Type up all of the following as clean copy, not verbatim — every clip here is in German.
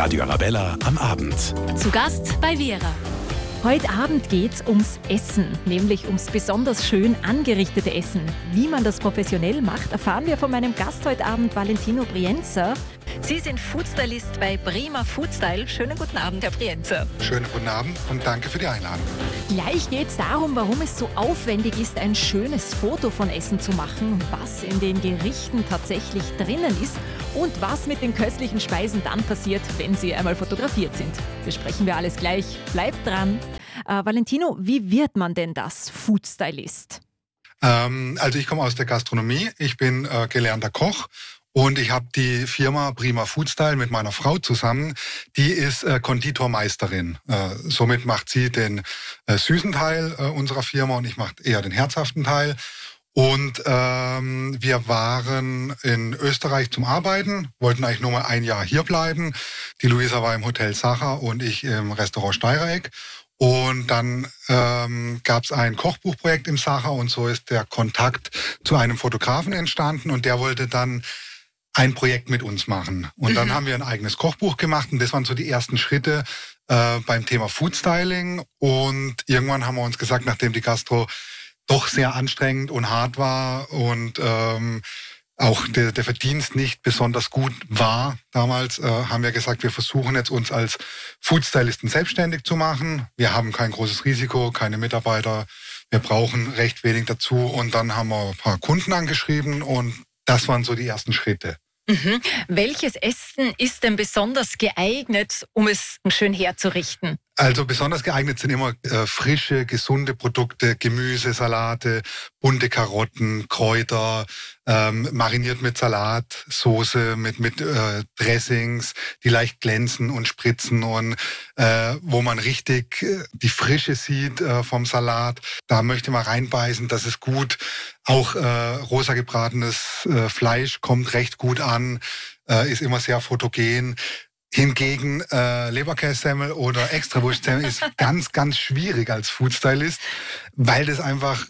Radio Arabella am Abend. Zu Gast bei Vera. Heute Abend geht's ums Essen, nämlich ums besonders schön angerichtete Essen. Wie man das professionell macht, erfahren wir von meinem Gast heute Abend, Valentino Brienza. Sie sind Foodstylist bei Prima Foodstyle. Schönen guten Abend, Herr Brienza. Schönen guten Abend und danke für die Einladung. Gleich geht's darum, warum es so aufwendig ist, ein schönes Foto von Essen zu machen, was in den Gerichten tatsächlich drinnen ist und was mit den köstlichen Speisen dann passiert, wenn sie einmal fotografiert sind. Besprechen wir alles gleich. Bleibt dran. Valentino, wie wird man denn das Foodstylist? Also ich komme aus der Gastronomie, ich bin gelernter Koch und ich habe die Firma Prima Foodstyle mit meiner Frau zusammen. Die ist Konditormeisterin. Somit macht sie den süßen Teil unserer Firma und ich mache eher den herzhaften Teil. Und wir waren in Österreich zum Arbeiten, wollten eigentlich nur mal ein Jahr hier bleiben. Die Luisa war im Hotel Sacher und ich im Restaurant Steireck. Und dann gab es ein Kochbuchprojekt im Sacher und so ist der Kontakt zu einem Fotografen entstanden und der wollte dann ein Projekt mit uns machen. Und dann haben wir ein eigenes Kochbuch gemacht und das waren so die ersten Schritte beim Thema Foodstyling. Und irgendwann haben wir uns gesagt, nachdem die Gastro doch sehr anstrengend und hart war und auch der Verdienst nicht besonders gut war damals, haben wir gesagt, wir versuchen jetzt uns als Foodstylisten selbstständig zu machen. Wir haben kein großes Risiko, keine Mitarbeiter, wir brauchen recht wenig dazu und dann haben wir ein paar Kunden angeschrieben und das waren so die ersten Schritte. Welches Essen ist denn besonders geeignet, um es schön herzurichten? Also besonders geeignet sind immer frische, gesunde Produkte, Gemüse, Salate, bunte Karotten, Kräuter, mariniert mit Salatsoße, mit Dressings, die leicht glänzen und spritzen und wo man richtig die Frische sieht vom Salat. Da möchte man reinbeißen, das ist gut. Auch rosa gebratenes Fleisch kommt recht gut an, ist immer sehr fotogen. Hingegen Leberkässemmel oder Extrawurstsemmel ist ganz, ganz schwierig als Foodstylist, weil das einfach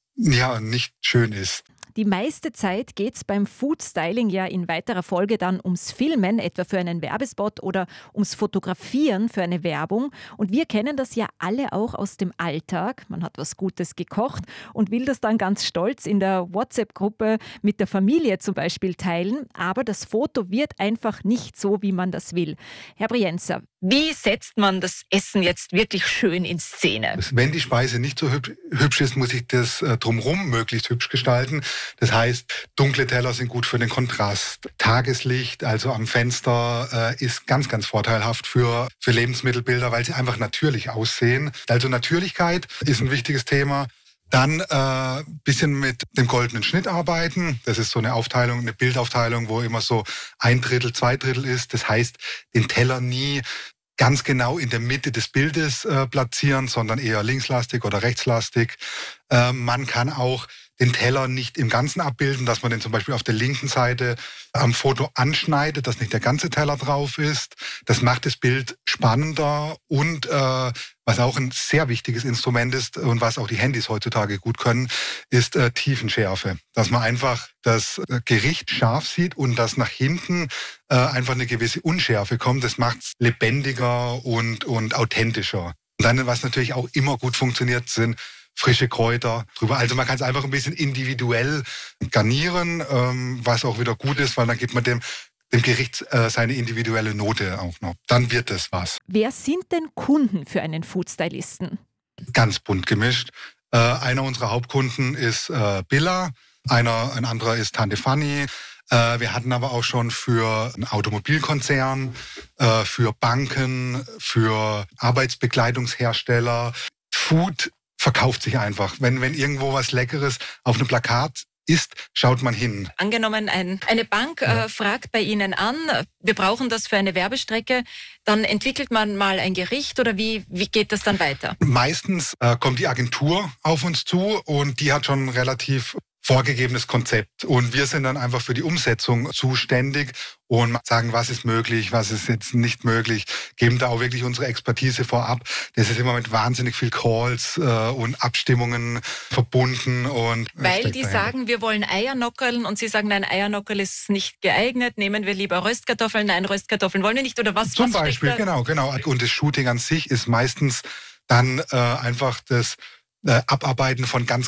nicht schön ist. Die meiste Zeit geht es beim Foodstyling ja in weiterer Folge dann ums Filmen, etwa für einen Werbespot oder ums Fotografieren für eine Werbung. Und wir kennen das ja alle auch aus dem Alltag. Man hat was Gutes gekocht und will das dann ganz stolz in der WhatsApp-Gruppe mit der Familie zum Beispiel teilen. Aber das Foto wird einfach nicht so, wie man das will. Herr Brienza, wie setzt man das Essen jetzt wirklich schön in Szene? Wenn die Speise nicht so hübsch ist, muss ich das drumherum möglichst hübsch gestalten. Das heißt, dunkle Teller sind gut für den Kontrast. Tageslicht, also am Fenster, ist ganz, ganz vorteilhaft für Lebensmittelbilder, weil sie einfach natürlich aussehen. Also Natürlichkeit ist ein wichtiges Thema. Dann bisschen mit dem goldenen Schnitt arbeiten. Das ist so eine Aufteilung, eine Bildaufteilung, wo immer so 1/3, 2/3 ist. Das heißt, den Teller nie ganz genau in der Mitte des Bildes platzieren, sondern eher linkslastig oder rechtslastig. Man kann auch den Teller nicht im Ganzen abbilden, dass man den zum Beispiel auf der linken Seite am Foto anschneidet, dass nicht der ganze Teller drauf ist. Das macht das Bild spannender und was auch ein sehr wichtiges Instrument ist und was auch die Handys heutzutage gut können, ist Tiefenschärfe. Dass man einfach das Gericht scharf sieht und dass nach hinten einfach eine gewisse Unschärfe kommt. Das macht es lebendiger und authentischer. Und dann, was natürlich auch immer gut funktioniert, sind frische Kräuter drüber. Also man kann es einfach ein bisschen individuell garnieren, was auch wieder gut ist, weil dann gibt man dem Gericht seine individuelle Note auch noch. Dann wird es was. Wer sind denn Kunden für einen Foodstylisten? Ganz bunt gemischt. Einer unserer Hauptkunden ist Billa, ein anderer ist Tante Fanny. Wir hatten aber auch schon für einen Automobilkonzern, für Banken, für Arbeitsbekleidungshersteller. Food verkauft sich einfach. Wenn irgendwo was Leckeres auf einem Plakat ist, schaut man hin. Angenommen, eine Bank fragt bei Ihnen an, wir brauchen das für eine Werbestrecke, dann entwickelt man mal ein Gericht oder wie geht das dann weiter? Meistens kommt die Agentur auf uns zu und die hat schon relativ vorgegebenes Konzept. Und wir sind dann einfach für die Umsetzung zuständig und sagen, was ist möglich, was ist jetzt nicht möglich, geben da auch wirklich unsere Expertise vorab. Das ist immer mit wahnsinnig viel Calls und Abstimmungen verbunden. Und weil die sagen, wir wollen Eiernockerln und Sie sagen, nein, Eiernockerl ist nicht geeignet, nehmen wir lieber Röstkartoffeln, nein, Röstkartoffeln wollen wir nicht oder was? Zum Beispiel, genau. Und das Shooting an sich ist meistens dann einfach das Abarbeiten von ganz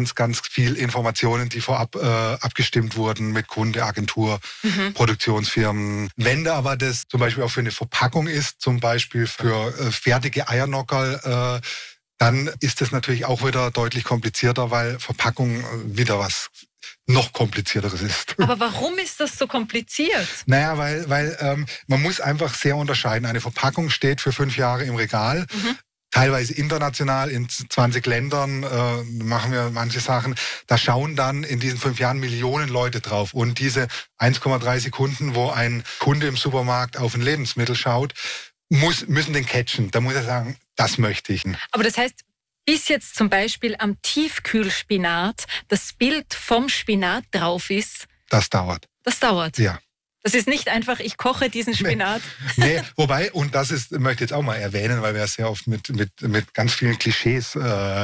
viel Informationen, die vorab abgestimmt wurden mit Kunde, Agentur, Produktionsfirmen. Wenn da aber das zum Beispiel auch für eine Verpackung ist, zum Beispiel für fertige Eiernockerl, dann ist das natürlich auch wieder deutlich komplizierter, weil Verpackung wieder was noch komplizierteres ist. Aber warum ist das so kompliziert? Naja, weil man muss einfach sehr unterscheiden. Eine Verpackung steht für 5 Jahre im Regal. Teilweise international in 20 Ländern machen wir manche Sachen. Da schauen dann in diesen 5 Jahren Millionen Leute drauf. Und diese 1,3 Sekunden, wo ein Kunde im Supermarkt auf ein Lebensmittel schaut, müssen den catchen. Da muss er sagen, das möchte ich. Aber das heißt, bis jetzt zum Beispiel am Tiefkühlspinat das Bild vom Spinat drauf ist. Das dauert. Das dauert? Ja. Das ist nicht einfach, ich koche diesen Spinat. Nee, wobei, und das ist, möchte ich jetzt auch mal erwähnen, weil wir sehr oft mit ganz vielen Klischees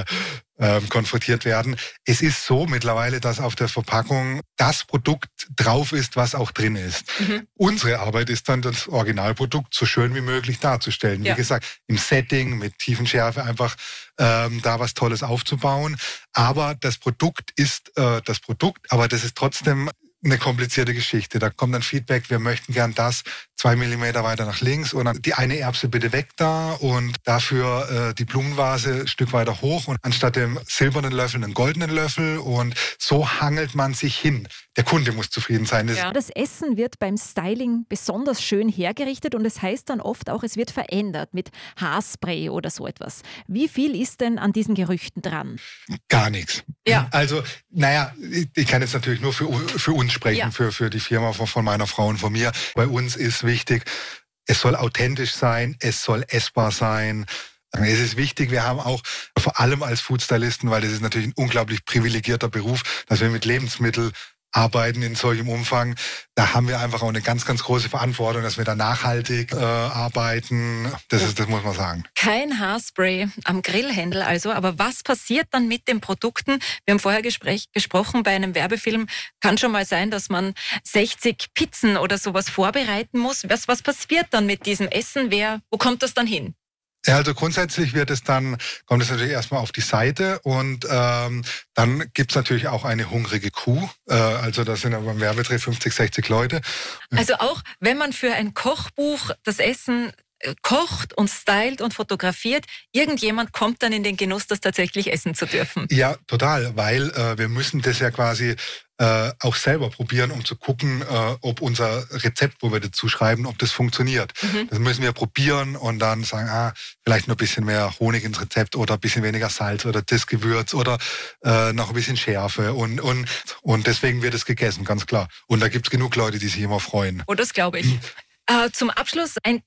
konfrontiert werden. Es ist so mittlerweile, dass auf der Verpackung das Produkt drauf ist, was auch drin ist. Unsere Arbeit ist dann, das Originalprodukt so schön wie möglich darzustellen. Ja. Wie gesagt, im Setting, mit Tiefenschärfe einfach da was Tolles aufzubauen. Aber das Produkt ist das Produkt, aber das ist trotzdem eine komplizierte Geschichte. Da kommt dann Feedback, wir möchten gern das 2 Millimeter weiter nach links und dann die eine Erbse bitte weg da und dafür die Blumenvase ein Stück weiter hoch und anstatt dem silbernen Löffel einen goldenen Löffel und so hangelt man sich hin. Der Kunde muss zufrieden sein. Das Essen wird beim Styling besonders schön hergerichtet und es heißt dann oft auch, es wird verändert mit Haarspray oder so etwas. Wie viel ist denn an diesen Gerüchten dran? Gar nichts. Ja. Also, naja, ich kann jetzt natürlich nur für uns sprechen, ja. für die Firma von meiner Frau und von mir. Bei uns ist wichtig, es soll authentisch sein, es soll essbar sein. Es ist wichtig, wir haben auch vor allem als Foodstylisten, weil das ist natürlich ein unglaublich privilegierter Beruf, dass wir mit Lebensmitteln arbeiten in solchem Umfang. Da haben wir einfach auch eine ganz große Verantwortung, dass wir da nachhaltig arbeiten. Das muss man sagen. Kein Haarspray am Grillhändel also, aber was passiert dann mit den Produkten? Wir haben vorher gesprochen, bei einem Werbefilm kann schon mal sein, dass man 60 Pizzen oder sowas vorbereiten muss. Was passiert dann mit diesem Essen? Wo kommt das dann hin? Ja, also grundsätzlich kommt es natürlich erstmal auf die Seite und dann gibt's natürlich auch eine hungrige Kuh. Also das sind aber beim Werbedreh 50, 60 Leute. Also auch wenn man für ein Kochbuch das Essen kocht und stylt und fotografiert, irgendjemand kommt dann in den Genuss, das tatsächlich essen zu dürfen. Ja, total, weil wir müssen das ja quasi auch selber probieren, um zu gucken, ob unser Rezept, wo wir dazu schreiben, ob das funktioniert. Das müssen wir probieren und dann sagen, vielleicht noch ein bisschen mehr Honig ins Rezept oder ein bisschen weniger Salz oder das Gewürz oder noch ein bisschen Schärfe und deswegen wird es gegessen, ganz klar. Und da gibt's genug Leute, die sich immer freuen. Oh, das glaube ich. Zum Abschluss ein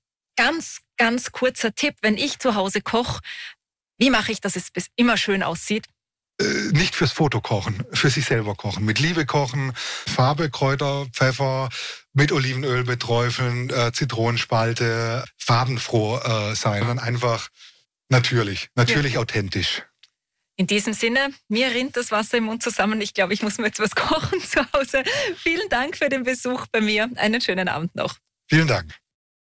ganz kurzer Tipp, wenn ich zu Hause koche, wie mache ich, dass es immer schön aussieht? Nicht fürs Foto kochen, für sich selber kochen. Mit Liebe kochen, Farbe, Kräuter, Pfeffer, mit Olivenöl beträufeln, Zitronenspalte, farbenfroh sein. Und dann einfach natürlich authentisch. In diesem Sinne, mir rinnt das Wasser im Mund zusammen. Ich glaube, ich muss mir jetzt was kochen zu Hause. Vielen Dank für den Besuch bei mir. Einen schönen Abend noch. Vielen Dank.